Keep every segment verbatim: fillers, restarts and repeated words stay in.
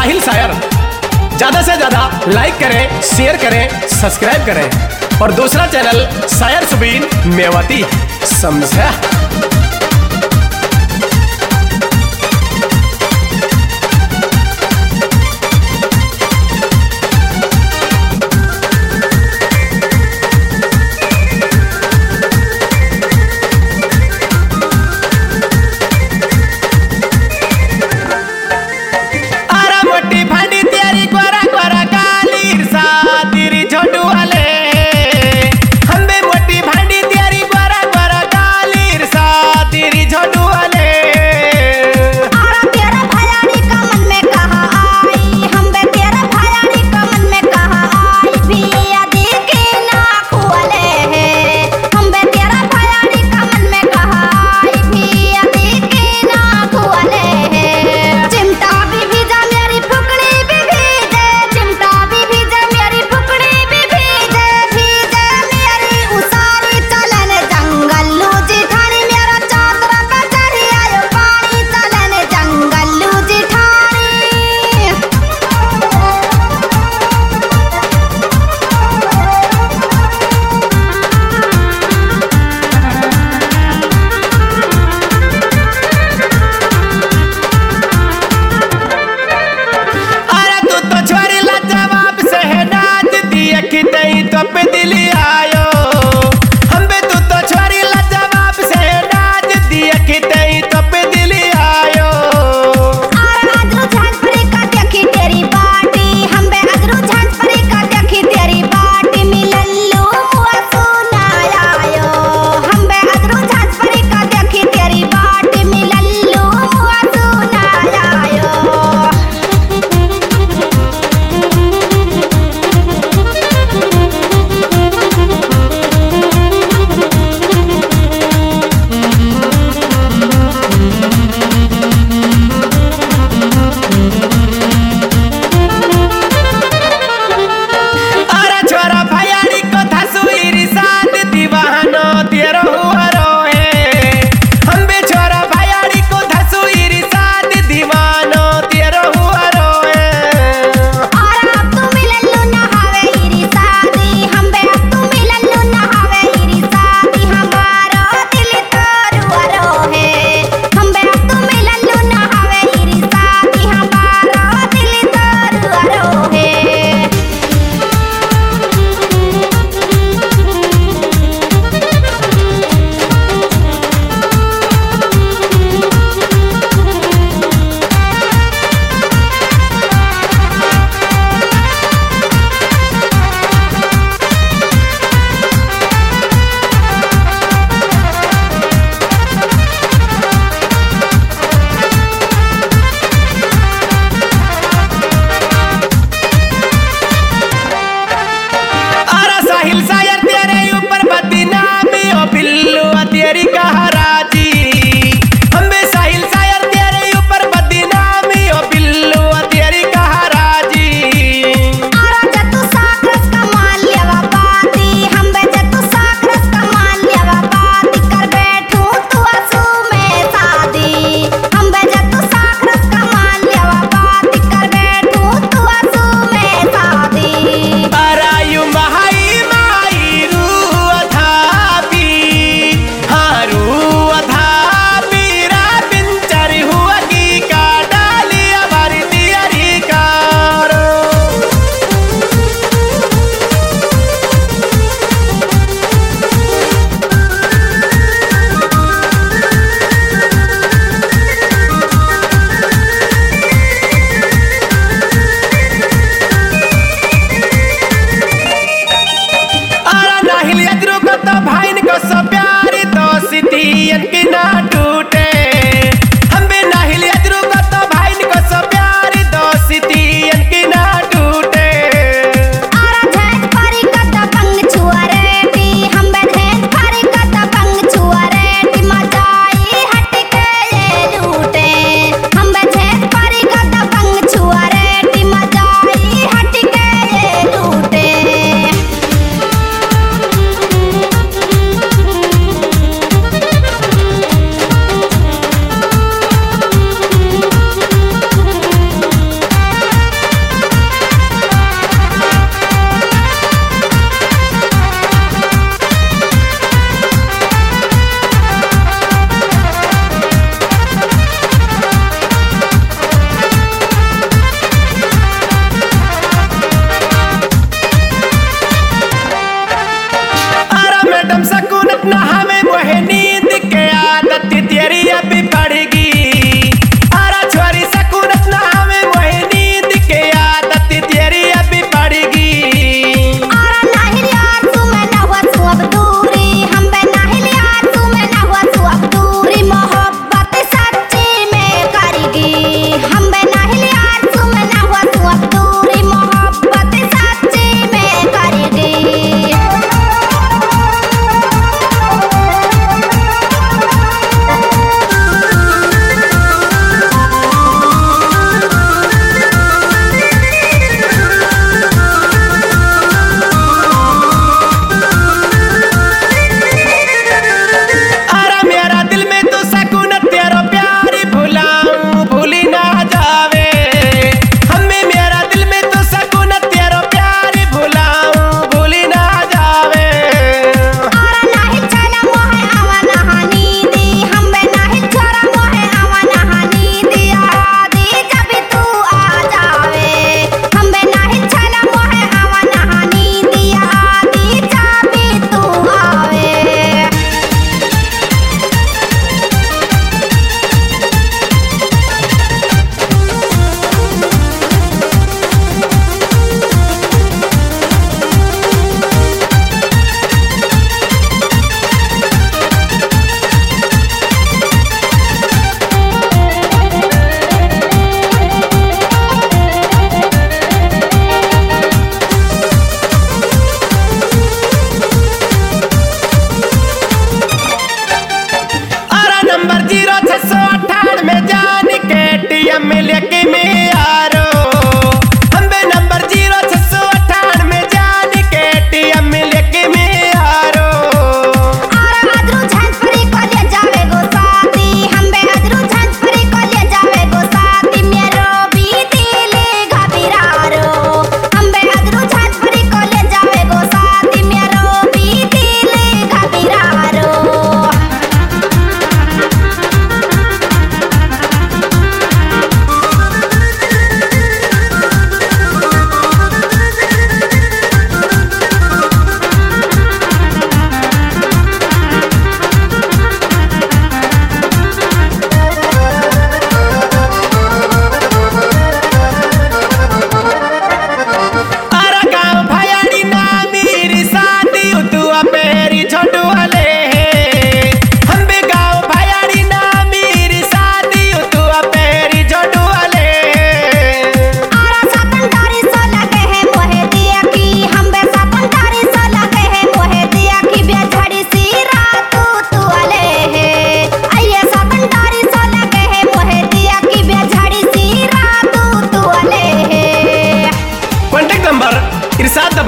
साहिल शायर। ज्यादा से ज्यादा लाइक करें, शेयर करें, सब्सक्राइब करें। और दूसरा चैनल शायर सुबीन मेवाती, समझा। छोटू वाले हमें मोटी भांडी तेरी गोरा गोरा काली सा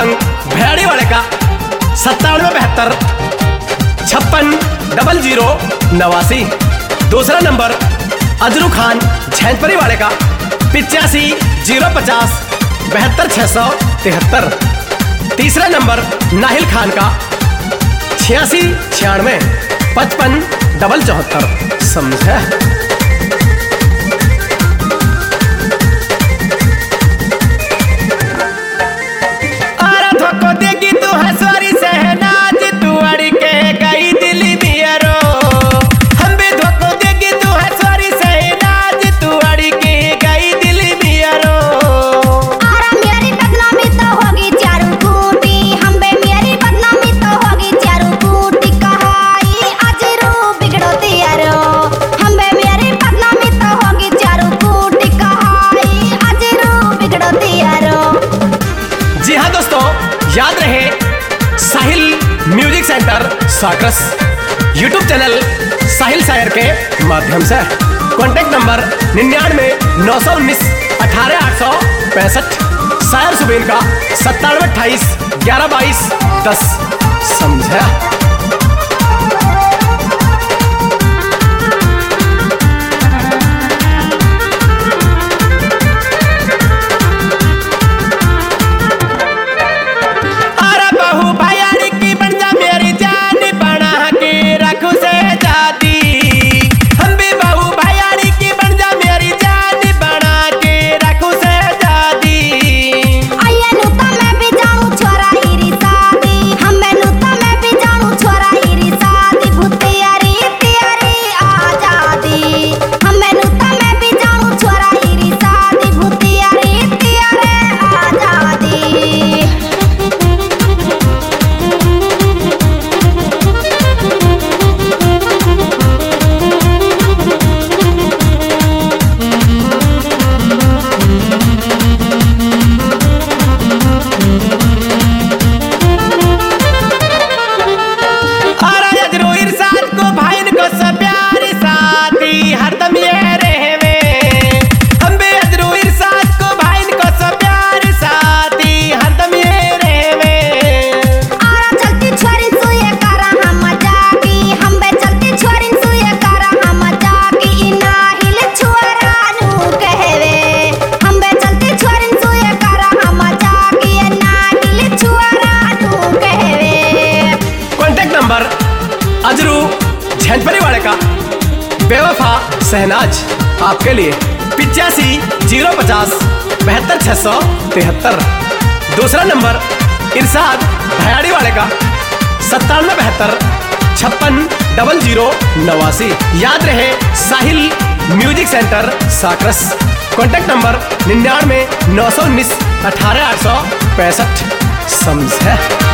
उमंग भैयाड़ी वाले का सत्तानवे बहत्तर छप्पन डबल जीरो नवासी। दूसरा नंबर अजरू खान झैनपरी वाले का पिचासी जीरो पचास बहत्तर छह सौ तिहत्तर। तीसरा नंबर नाहिल खान का छियासी छियानवे पचपन डबल चौहत्तर। समझे? देगी तू हसवारी सहनाज तू अड़ी के गई दिल्ली मियरो। हम भी धोखो देगी तू हसवारी सहनाज तू अड़ी के गई दिल्ली मियरो। आरा मेरी बदनामी तो होगी चारू कूटी, हम बे मेरी बदनामी तो होगी चारू कूटी। कहाई अजरू बिगड़ो तियारो, हम बे मेरी बदनामी तो होगी चारू कूटी। कहाई अजरू बिगड़ो तियारो। जी हाँ दोस्तों, याद रहे Sahil music centre Sakras YouTube channel Sahil Sayar के माध्यम से। कॉन्टेक्ट नंबर निन्यानवे नौ सौ उन्नीस अठारह आठ सौ पैंसठ। सायर सुबीन का सत्तानवे अट्ठाईस ग्यारह बाईस दस। समझा? अजरू झैनपरी वाले का बेवफा शहनाज आपके लिए पिचासी जीरो पचास बहत्तर छह सौ तिहत्तर। दूसरा नंबर इरशाद भैयाड़ी वाले का सत्तानवे बहत्तर छप्पन डबल जीरो नवासी। याद रहे Sahil music centre Sakras. Contact number निन्यानवे नौ सौ उन्नीस अठारह आठ सौ पैंसठ। समझे?